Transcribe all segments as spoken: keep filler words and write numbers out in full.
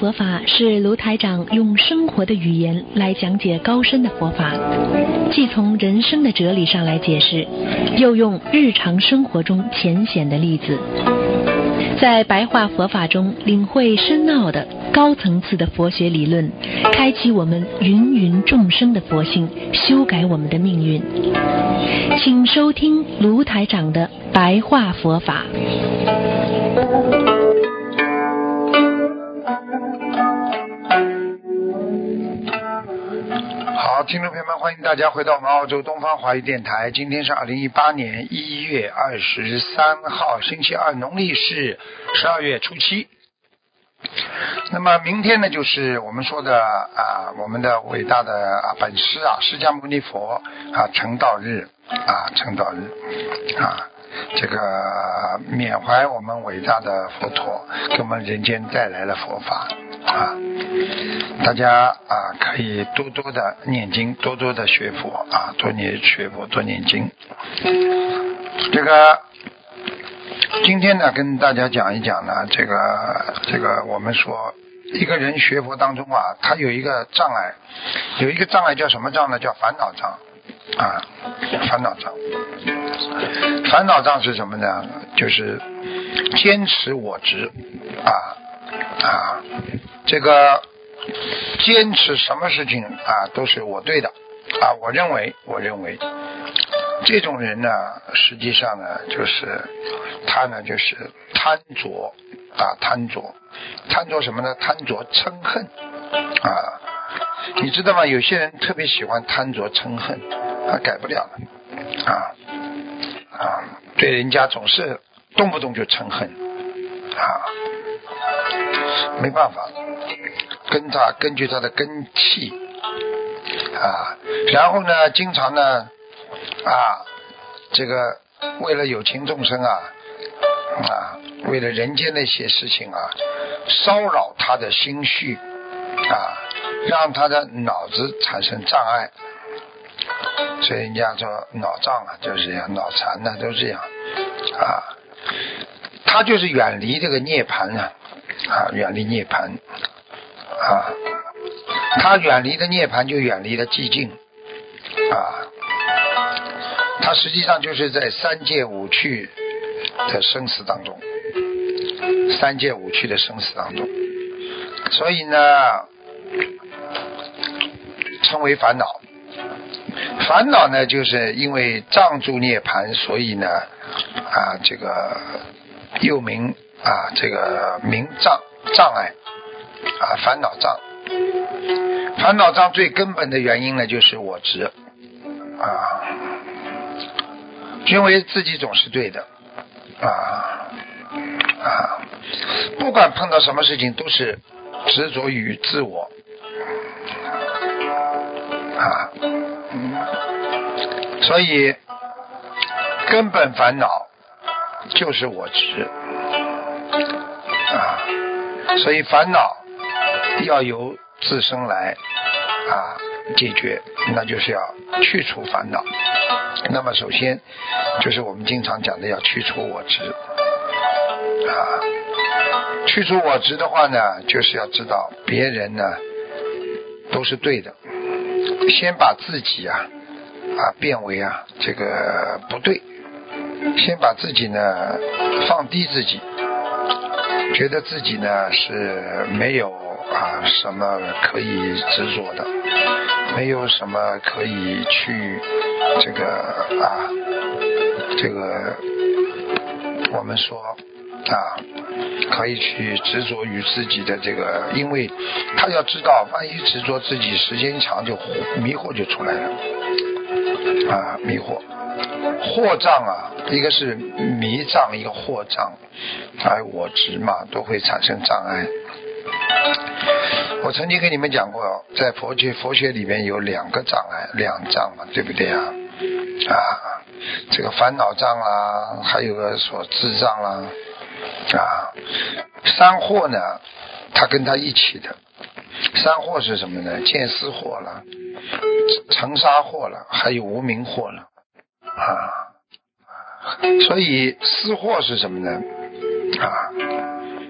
佛法是卢台长用生活的语言来讲解高深的佛法，既从人生的哲理上来解释，又用日常生活中浅显的例子，在白话佛法中领会深奥的高层次的佛学理论，开启我们芸芸众生的佛性，修改我们的命运。请收听卢台长的白话佛法。 好，听众朋友们，欢迎大家回到我们澳洲东方华语电台。今天是二零一八年一月二十三号，星期二，农历是十二月初七。那么明天呢，就是我们说的啊，我们的伟大的啊本师啊，释迦牟尼佛啊成道日啊，成道日啊，这个缅怀我们伟大的佛陀给我们人间带来了佛法啊，大家啊可以多多的念经，多多的学佛啊，多念学佛，多念经。这个今天呢，跟大家讲一讲呢，这个这个我们说一个人学佛当中啊，他有一个障碍，有一个障碍叫什么障呢？叫烦恼障啊，烦恼障。烦恼障是什么呢？就是坚持我执啊啊，这个坚持什么事情啊都是我对的啊，我认为我认为这种人呢，实际上呢，就是他呢，就是贪着啊，贪着，贪着什么呢？贪着嗔恨啊，你知道吗？有些人特别喜欢贪着嗔恨，他改不了了啊啊，对人家总是动不动就嗔恨啊，没办法，跟他根据他的根气啊，然后呢，经常呢。啊，这个为了有情众生啊啊，为了人间那些事情啊，骚扰他的心绪啊，让他的脑子产生障碍，所以人家说脑障啊，就是这样，脑残呢、啊、都这样啊，他就是远离这个涅槃啊啊，远离涅槃啊，他远离的涅槃就远离了寂静啊。他实际上就是在三界五趣的生死当中，三界五趣的生死当中，所以呢，称为烦恼。烦恼呢，就是因为障住涅槃，所以呢，啊，这个又名啊，这个名障障碍啊，烦恼障。烦恼障最根本的原因呢，就是我执啊。认为自己总是对的啊啊，不管碰到什么事情都是执着于自我啊，嗯，所以根本烦恼就是我执啊，所以烦恼要由自身来啊解决，那就是要去除烦恼。那么首先就是我们经常讲的要去除我执啊，去除我执的话呢，就是要知道别人呢都是对的，先把自己啊啊变为啊这个不对，先把自己呢放低自己，觉得自己呢是没有啊什么可以执着的，没有什么可以去这个啊这个我们说啊可以去执着于自己的这个，因为他要知道万一执着自己时间长就迷惑就出来了啊，迷惑惑障啊，一个是迷障，一个惑障，还有我执嘛，都会产生障碍。我曾经跟你们讲过，在佛学佛学里面有两个障碍，两障嘛，对不对啊？啊，这个烦恼障啊，还有个说智障啦，啊，三惑呢，它跟它一起的。三惑是什么呢？见思惑了，尘沙惑了，还有无明惑了啊。所以思惑是什么呢？啊，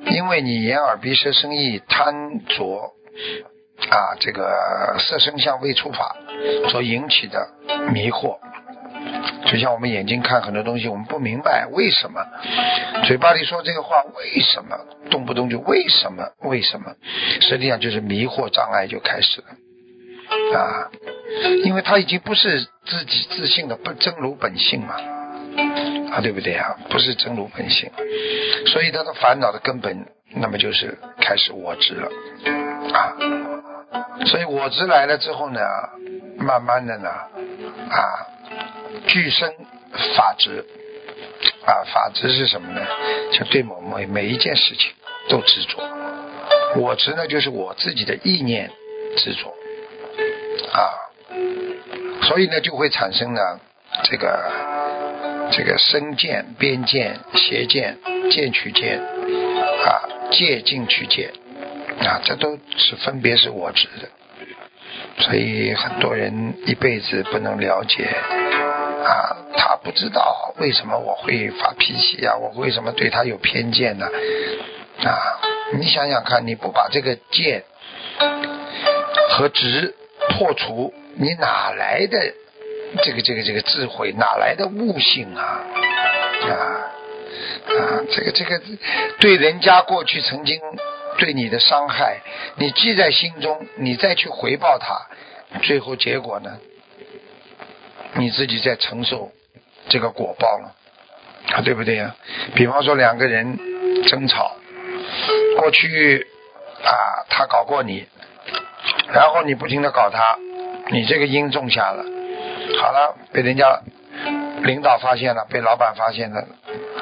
因为你眼耳鼻舌身意贪着啊，这个色声香味触法所引起的迷惑，就像我们眼睛看很多东西，我们不明白为什么，嘴巴里说这个话为什么，动不动就为什么为什么，实际上就是迷惑障碍就开始了啊，因为他已经不是自己自信的不真如本性嘛，啊，对不对啊？不是真如本性，所以他的烦恼的根本，那么就是开始我执了啊。所以我执来了之后呢，慢慢的呢，啊，具生法执啊，法执是什么呢？就对某某每一件事情都执着。我执呢，就是我自己的意念执着啊，所以呢，就会产生呢这个这个身见、边见、邪见、见取见啊、戒禁取见啊，这都是分别是我执的。所以很多人一辈子不能了解啊，他不知道为什么我会发脾气啊，我为什么对他有偏见呢？啊，你想想看，你不把这个见和执破除，你哪来的这个这个这个智慧，哪来的悟性啊？啊啊，这个这个对人家过去曾经对你的伤害，你记在心中，你再去回报他，最后结果呢，你自己在承受这个果报了，啊，对不对呀？比方说两个人争吵，过去啊他搞过你，然后你不停的搞他，你这个因种下了，好了，被人家领导发现了，被老板发现了，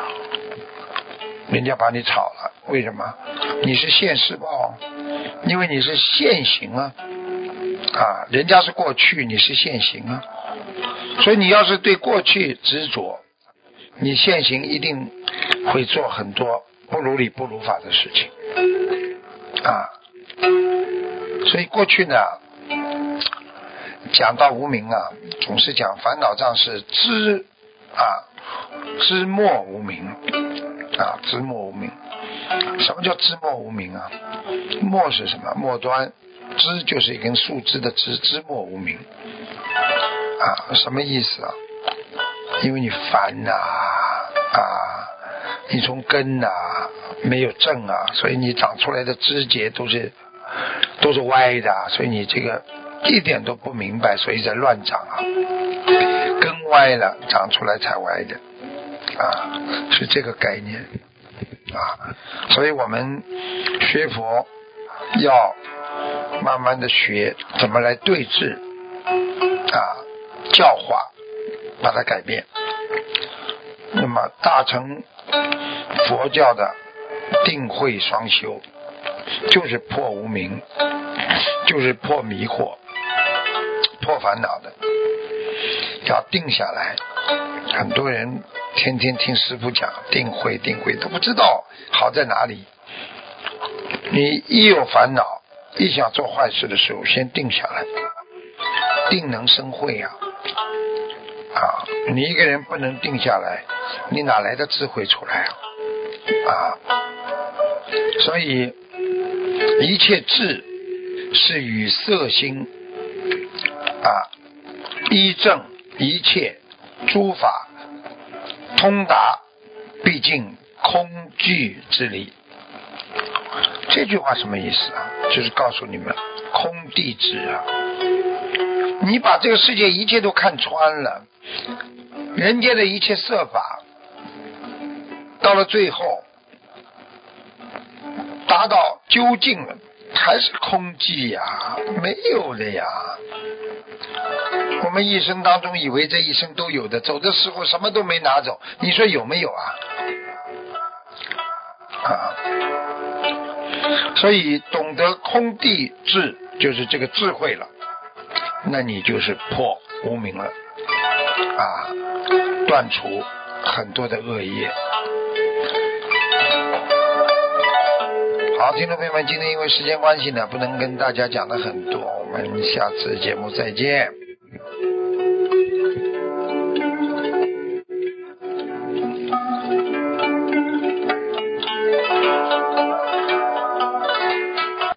人家把你炒了，为什么？你是现世报，因为你是现行啊，啊，人家是过去，你是现行啊，所以你要是对过去执着，你现行一定会做很多不如理不如法的事情啊。所以过去呢，讲到无明啊，总是讲烦恼障是知啊知末无明啊，知末无明。什么叫知末无明啊？末是什么？末端，知就是一根树枝的枝，知末无明啊，什么意思啊？因为你烦呐 啊, 啊，你从根呐、啊、没有正啊，所以你长出来的枝节都是都是歪的，所以你这个一点都不明白，所以在乱长啊，根歪了长出来才歪的啊，是这个概念啊。所以我们学佛要慢慢的学怎么来对治啊，教化把它改变。那么大乘佛教的定慧双修就是破无明，就是破迷惑，破烦恼的，要定下来。很多人天天听师父讲定慧定慧，都不知道好在哪里。你一有烦恼，一想做坏事的时候，先定下来，定能生慧啊！啊，你一个人不能定下来，你哪来的智慧出来啊？啊，所以一切智是与色心啊依正一切诸法通达，毕竟空寂之理。这句话什么意思啊？就是告诉你们空地智啊，你把这个世界一切都看穿了，人间的一切色法到了最后达到究竟了，还是空寂呀，没有的呀。我们一生当中以为这一生都有的，走的时候什么都没拿走，你说有没有啊？啊，所以懂得空地智就是这个智慧了，那你就是破无明了啊，断除很多的恶业。好，听众朋友们，今天因为时间关系呢，不能跟大家讲的很多，我们下次节目再见。